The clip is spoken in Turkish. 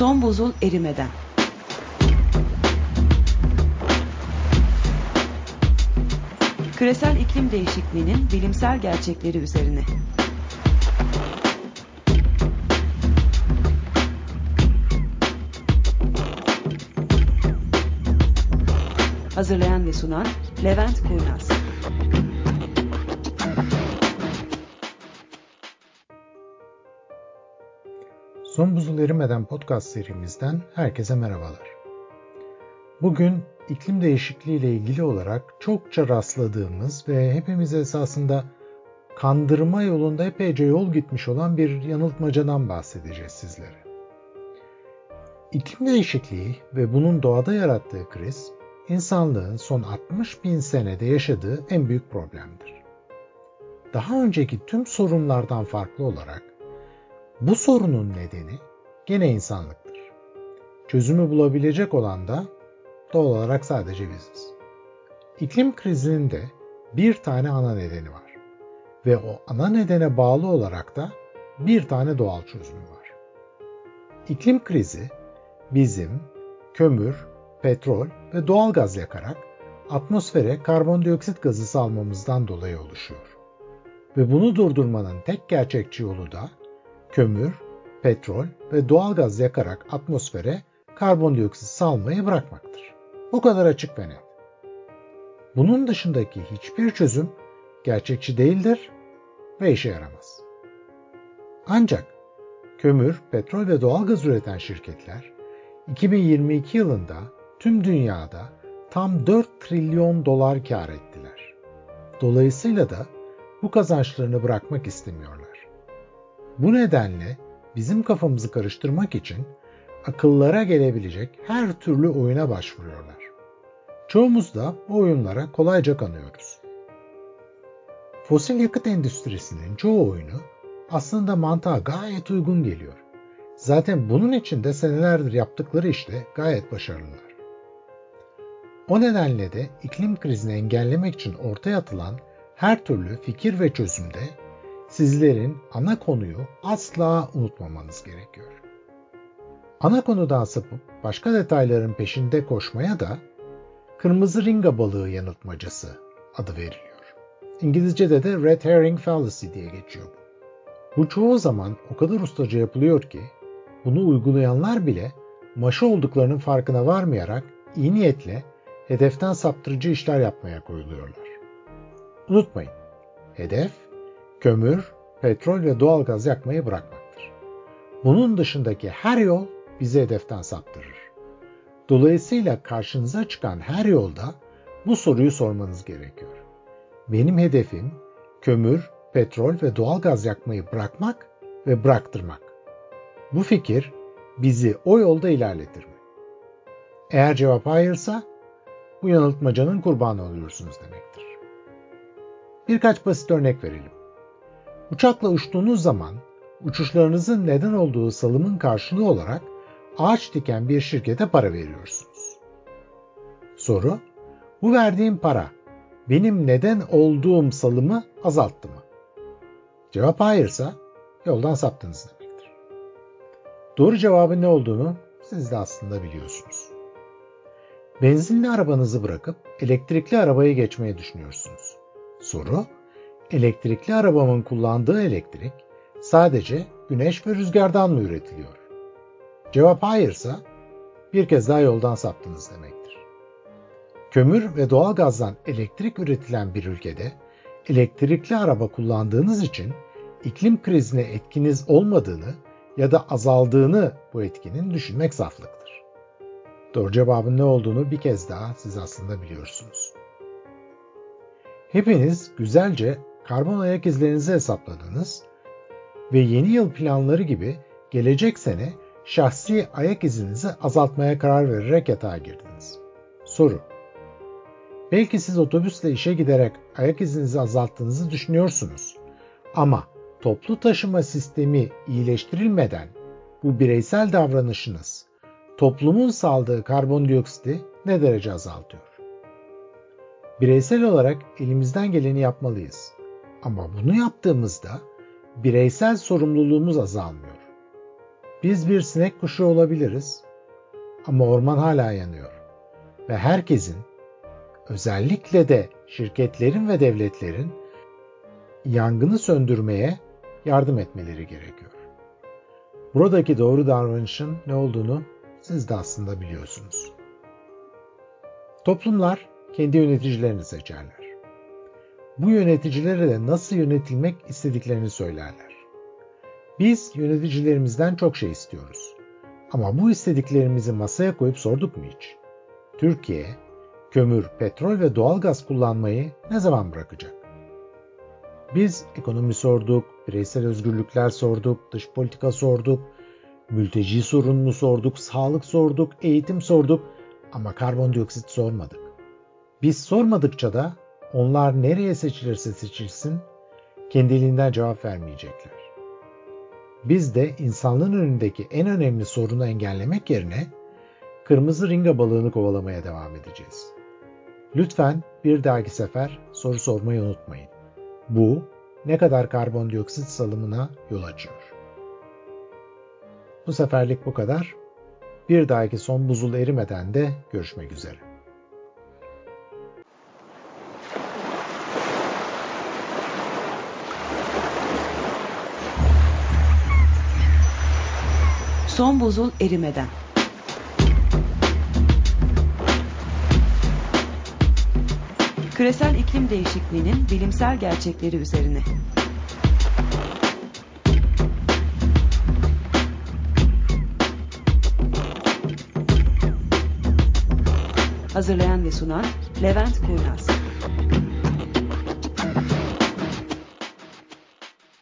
Son buzul erimeden. Küresel iklim değişikliğinin bilimsel gerçekleri üzerine. Hazırlayan ve sunan Levent Kurnaz. Son buzul erimeden podcast serimizden herkese merhabalar. Bugün iklim değişikliği ile ilgili olarak çokça rastladığımız ve hepimiz esasında kandırma yolunda epeyce yol gitmiş olan bir yanıltmacadan bahsedeceğiz sizlere. İklim değişikliği ve bunun doğada yarattığı kriz, insanlığın son 60.000 senede yaşadığı en büyük problemdir. Daha önceki tüm sorunlardan farklı olarak bu sorunun nedeni gene insanlıktır. Çözümü bulabilecek olan da doğal olarak sadece biziz. İklim krizinin de bir tane ana nedeni var. Ve o ana nedene bağlı olarak da bir tane doğal çözümü var. İklim krizi bizim kömür, petrol ve doğalgaz yakarak atmosfere karbondioksit gazı salmamızdan dolayı oluşuyor. Ve bunu durdurmanın tek gerçekçi yolu da kömür, petrol ve doğalgaz yakarak atmosfere karbondioksit salmayı bırakmaktır. Bu kadar açık ve net. Bunun dışındaki hiçbir çözüm gerçekçi değildir ve işe yaramaz. Ancak kömür, petrol ve doğalgaz üreten şirketler 2022 yılında tüm dünyada tam 4 trilyon dolar kar ettiler. Dolayısıyla da bu kazançlarını bırakmak istemiyorlar. Bu nedenle bizim kafamızı karıştırmak için akıllara gelebilecek her türlü oyuna başvuruyorlar. Çoğumuz da bu oyunlara kolayca kanıyoruz. Fosil yakıt endüstrisinin çoğu oyunu aslında mantığa gayet uygun geliyor. Zaten bunun için de senelerdir yaptıkları işte gayet başarılılar. O nedenle de iklim krizini engellemek için ortaya atılan her türlü fikir ve çözümde sizlerin ana konuyu asla unutmamanız gerekiyor. Ana konudan sapıp başka detayların peşinde koşmaya da kırmızı ringa balığı yanıltmacası adı veriliyor. İngilizce'de de red herring fallacy diye geçiyor bu. Bu çoğu zaman o kadar ustaca yapılıyor ki bunu uygulayanlar bile maşa olduklarının farkına varmayarak iyi niyetle hedeften saptırıcı işler yapmaya koyuluyorlar. Unutmayın, hedef kömür, petrol ve doğalgaz yakmayı bırakmaktır. Bunun dışındaki her yol bizi hedeften saptırır. Dolayısıyla karşınıza çıkan her yolda bu soruyu sormanız gerekiyor. Benim hedefim kömür, petrol ve doğalgaz yakmayı bırakmak ve bıraktırmak. Bu fikir bizi o yolda ilerletir mi? Eğer cevap hayırsa bu yanıltmacanın kurbanı oluyorsunuz demektir. Birkaç basit örnek verelim. Uçakla uçtuğunuz zaman uçuşlarınızın neden olduğu salımın karşılığı olarak ağaç diken bir şirkete para veriyorsunuz. Soru, bu verdiğim para benim neden olduğum salımı azalttı mı? Cevap hayırsa yoldan saptınız demektir. Doğru cevabın ne olduğunu siz de aslında biliyorsunuz. Benzinli arabanızı bırakıp elektrikli arabaya geçmeyi düşünüyorsunuz. Soru, elektrikli arabamın kullandığı elektrik sadece güneş ve rüzgardan mı üretiliyor? Cevap hayırsa bir kez daha yoldan saptınız demektir. Kömür ve doğalgazdan elektrik üretilen bir ülkede elektrikli araba kullandığınız için iklim krizine etkiniz olmadığını ya da azaldığını bu etkinin düşünmek saflıktır. Doğru cevabın ne olduğunu bir kez daha siz aslında biliyorsunuz. Hepiniz güzelce karbon ayak izlerinizi hesapladınız ve yeni yıl planları gibi gelecek sene şahsi ayak izinizi azaltmaya karar vererek yatağa girdiniz. Soru: belki siz otobüsle işe giderek ayak izinizi azalttığınızı düşünüyorsunuz ama toplu taşıma sistemi iyileştirilmeden bu bireysel davranışınız toplumun saldığı karbondioksiti ne derece azaltıyor? Bireysel olarak elimizden geleni yapmalıyız. Ama bunu yaptığımızda bireysel sorumluluğumuz azalmıyor. Biz bir sinek kuşu olabiliriz ama orman hala yanıyor ve herkesin, özellikle de şirketlerin ve devletlerin yangını söndürmeye yardım etmeleri gerekiyor. Buradaki doğru davranışın ne olduğunu siz de aslında biliyorsunuz. Toplumlar kendi yöneticilerini seçerler. Bu yöneticilere de nasıl yönetilmek istediklerini söylerler. Biz yöneticilerimizden çok şey istiyoruz. Ama bu istediklerimizi masaya koyup sorduk mu hiç? Türkiye, kömür, petrol ve doğalgaz kullanmayı ne zaman bırakacak? Biz ekonomi sorduk, bireysel özgürlükler sorduk, dış politika sorduk, mülteci sorununu sorduk, sağlık sorduk, eğitim sorduk ama karbondioksit sormadık. Biz sormadıkça da onlar nereye seçilirse seçilsin kendiliğinden cevap vermeyecekler. Biz de insanlığın önündeki en önemli sorunu engellemek yerine kırmızı ringa balığını kovalamaya devam edeceğiz. Lütfen bir dahaki sefer soru sormayı unutmayın. Bu ne kadar karbondioksit salımına yol açıyor. Bu seferlik bu kadar. Bir dahaki son buzul erimeden de görüşmek üzere. Son buzul erimeden. Küresel iklim değişikliğinin bilimsel gerçekleri üzerine. Hazırlayan ve sunan Levent Kurnaz.